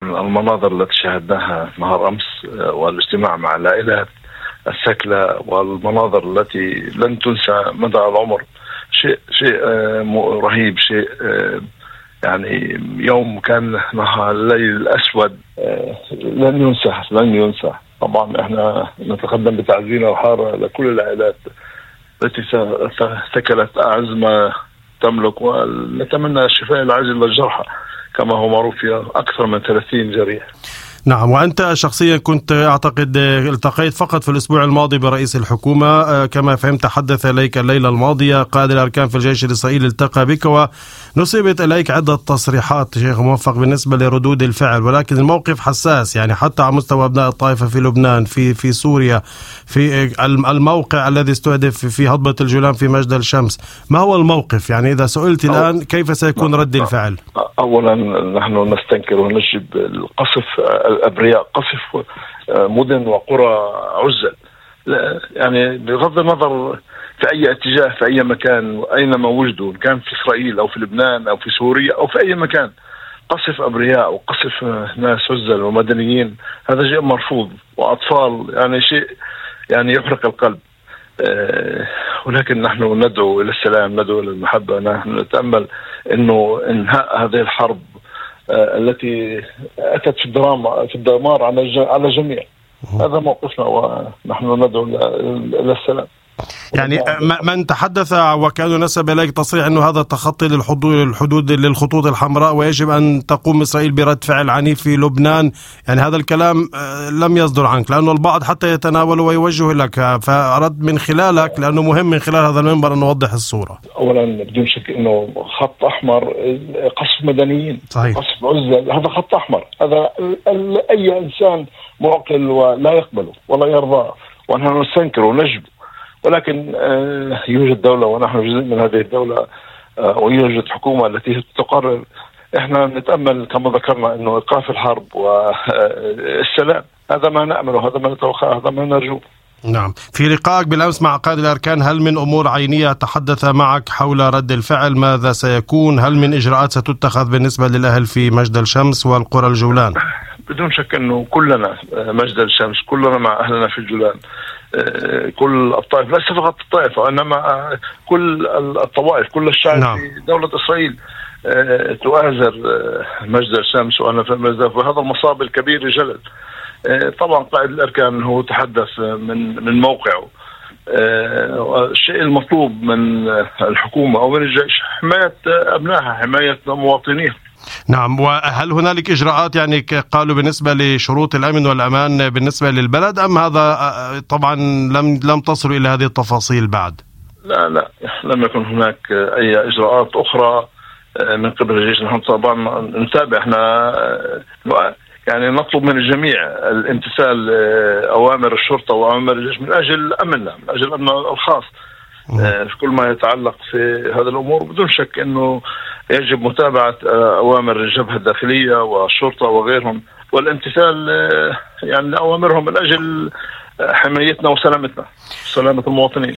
المناظر التي شاهدناها نهار أمس والاجتماع مع العائلات السكلة والمناظر التي لن تنسى مدى العمر شيء رهيب، شيء يعني يوم كان نهار الليل الأسود لن ينسى. طبعا احنا نتقدم بتعزينا وحارة لكل العائلات التي سكلت أعز ما تملك، ونتمنى الشفاء العاجل للجرحى كما هو معروف في أكثر من 30 جريح. نعم. وأنت شخصيا كنت أعتقد التقيت فقط في الأسبوع الماضي برئيس الحكومة، كما فهمت حدث إليك الليلة الماضية قائد الأركان في الجيش الإسرائيلي التقى بك ونصبت إليك عدة تصريحات شيخ موفق بالنسبة لردود الفعل، ولكن الموقف حساس يعني حتى على مستوى أبناء الطائفة في لبنان، في سوريا، في الموقع الذي استهدف في هضبة الجولان في مجد الشمس. ما هو الموقف يعني إذا سئلت الآن كيف سيكون رد الفعل؟ أولا نحن نستنكر ونجب القصف الأبرياء، قصف مدن وقرى عزل، يعني بغض النظر في أي اتجاه في أي مكان أينما وجدوا، كان في إسرائيل أو في لبنان أو في سوريا أو في أي مكان، قصف أبرياء وقصف ناس عزل ومدنيين هذا شيء مرفوض، وأطفال يعني شيء يعني يحرق القلب. ولكن نحن ندعو إلى السلام، ندعو إلى المحبة، نحن نتأمل إنه إنهاء هذه الحرب التي أتت في الدمار على الجميع. هذا موقفنا ونحن ندعو إلى السلام. يعني من تحدث وكانوا نسب إليك تصريح أنه هذا تخطي للحدود للخطوط الحمراء ويجب أن تقوم إسرائيل برد فعل عنيف في لبنان، يعني هذا الكلام لم يصدر عنك، لأنه البعض حتى يتناوله ويوجه لك، فأرد من خلالك لأنه مهم من خلال هذا المنبر أن نوضح الصورة. أولا بدون شك أنه خط أحمر قصف مدنيين، صحيح. قصف عزل، هذا خط أحمر، هذا أي إنسان معقل ولا يقبله ولا يرضاه، ونحن نستنكر ونجب. ولكن يوجد دولة ونحن جزء من هذه الدولة، ويوجد حكومة التي تقرر. احنا نتأمل كما ذكرنا انه ايقاف الحرب والسلام، هذا ما نأمله، هذا ما نتوقعه، هذا ما نرجوه. نعم. في لقائك بالأمس مع قائد الأركان هل من أمور عينية تحدث معك حول رد الفعل؟ ماذا سيكون؟ هل من إجراءات ستتخذ بالنسبة للأهل في مجد الشمس والقرى الجولان؟ بدون شك أنه كلنا مجد الشمس، كلنا مع أهلنا في الجولان، كل الطائف، ليس فقط الطائفة إنما كل الطوائف، كل الشعب. نعم. في دولة إسرائيل تؤازر مجد الشمس وأنا في المجد، وهذا المصاب الكبير جلد. طبعا قائد الأركان هو تحدث من موقعه. الشيء المطلوب من الحكومة أو من الجيش حماية أبنائها، حماية مواطنيها. نعم. وهل هنالك إجراءات يعني قالوا بالنسبة لشروط الأمن والأمان بالنسبة للبلد، أم هذا طبعا لم تصلوا إلى هذه التفاصيل بعد؟ لا لم يكن هناك أي إجراءات أخرى من قبل الجيش. نحن طبعا نتابع، احنا يعني نطلب من الجميع الامتثال أوامر الشرطة وأوامر الجيش من أجل أمننا، من أجل أمننا الخاص في كل ما يتعلق في هذا الأمور. بدون شك أنه يجب متابعة أوامر الجبهة الداخلية والشرطة وغيرهم، والامتثال يعني لأوامرهم من أجل حمايتنا وسلامتنا، سلامة المواطنين.